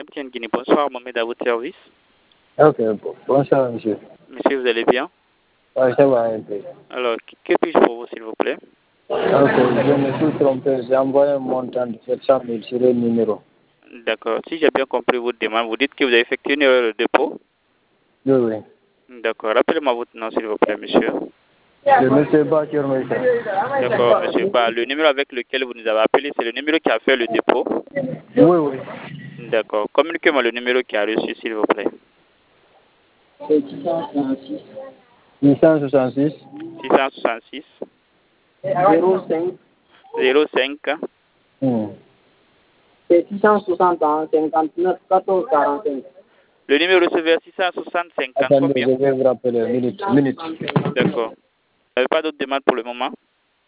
Bien Guinée, bonsoir, Mohamed à votre service. Ok, bonsoir monsieur. Monsieur, vous allez bien? Ouais, ça va un peu. Alors, que puis-je pour vous, s'il vous plaît? Ok, je me suis trompé, j'ai envoyé un montant de 700 000 sur le numéro. D'accord. Si j'ai bien compris votre demande, vous dites que vous avez effectué une erreur de dépôt? Oui, oui. D'accord. Rappelez-moi votre nom, s'il vous plaît, monsieur. C'est monsieur Bakir Maïssa. D'accord, monsieur. Bah, le numéro avec lequel vous nous avez appelé, c'est le numéro qui a fait le dépôt? Oui, oui. D'accord. Communiquez-moi le numéro qui a reçu, s'il vous plaît. C'est 666. 666. 666 05. 05 C'est 661 59 14 45. Le numéro reçu vers 660 50 Attendez, combien? je vais vous rappeler. Minute. D'accord. Vous n'avez pas d'autres demandes pour le moment?